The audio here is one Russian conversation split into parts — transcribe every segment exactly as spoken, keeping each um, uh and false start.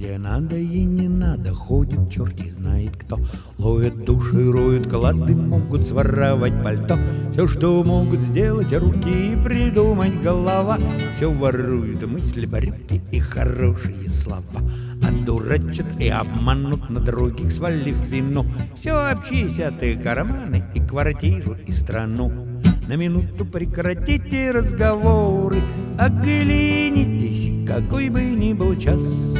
где надо и не надо ходит черти знает кто. Ловят души, роют клады, могут своровать пальто. Все, что могут сделать руки и придумать голова, все воруют мысли, барюки и хорошие слова. Одурачат и обманут, на других свалив вину. Все обчистят и карманы, и квартиру, и страну. На минуту прекратите разговоры, оглянитесь, какой бы ни был час.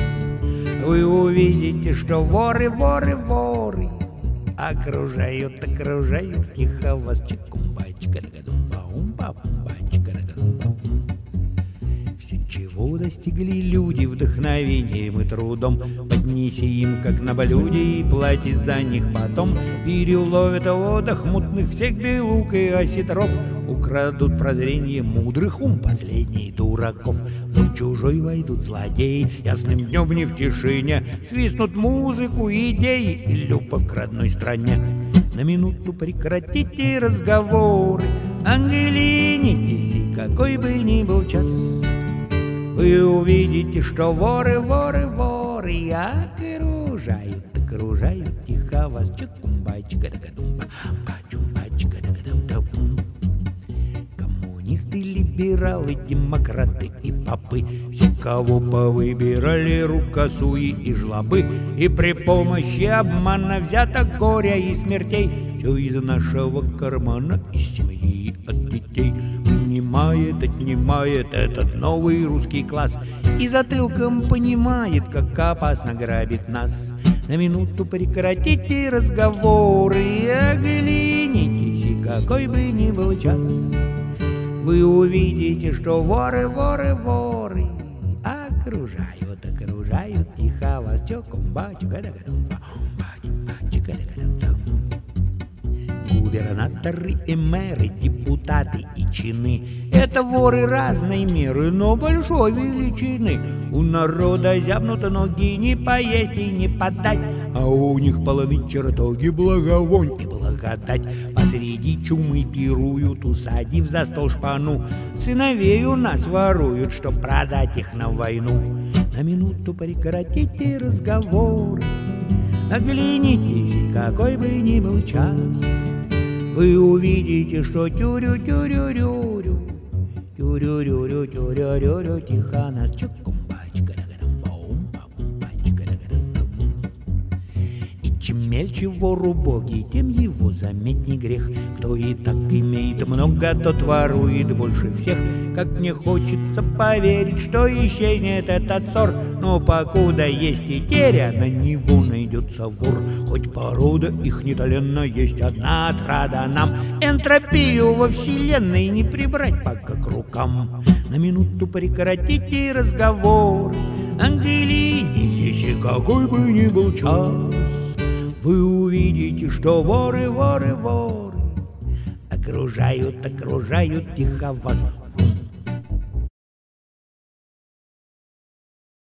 Вы увидите, что воры, воры, воры окружают, окружают тихо вас. Чикумбачка, дагадумба-умба, умбачка, дагадумба. Все, чего достигли люди вдохновением и трудом, поднеси им, как на блюде, и плати за них потом. Переловят в водах мутных всех белук и осетров, украдут прозрение мудрых, ум последний дураков. В дом чужой войдут злодеи, ясным днем не в тишине, свистнут музыку, идеи и любовь к родной стране. На минуту прекратите разговоры, оглянитесь, и какой бы ни был час. Вы увидите, что воры, воры, воры окружают, окружают тихо вас. Чикумбачка, дагадумба, амбачумбачка, дагадумба. Коммунисты, либералы, демократы и попы, все, кого повыбирали рукосуи и жлобы, и при помощи обмана взяток, горя и смертей, все из нашего кармана, из семьи, от детей. Понимает, отнимает этот новый русский класс и затылком понимает, как опасно грабит нас. На минуту прекратите разговоры и оглянитесь, и какой бы ни был час. Вы увидите, что воры, воры, воры окружают, окружают тихо вас. Чокумбачка, дагадумба, умбачумбачка, дагадумба. Губернаторы и мэры, депутаты и чины — это воры разной меры, но большой величины. У народа зябнут ноги, не поесть и не подать, а у них полны чертоги, благовонь и благодать. Посреди чумы пируют, усадив за стол шпану. Сыновей у нас воруют, чтоб продать их на войну. На минуту прекратите разговоры, оглянитесь, и какой бы ни был час. Вы увидите, что тюрю-тюрю-рюрю, тюрю-рюрю-тюрю-рюрю тихо нас. Чикумбачка, дагадумба, умба-умбачка, дагадумба. И чем мельче вор убогий, тем его заметней грех. Кто и так имеет много, тот ворует больше всех. Как мне хочется поверить, что исчезнет этот ссор, но покуда есть и теря, на него найдется вор. Хоть порода их нетоленна, есть одна отрада нам. Энтропию во вселенной не прибрать пока к рукам. На минуту прекратите разговоры, оглянитесь, и какой бы ни был час. Вы увидите, что воры, воры, воры окружают, окружают тихо вас.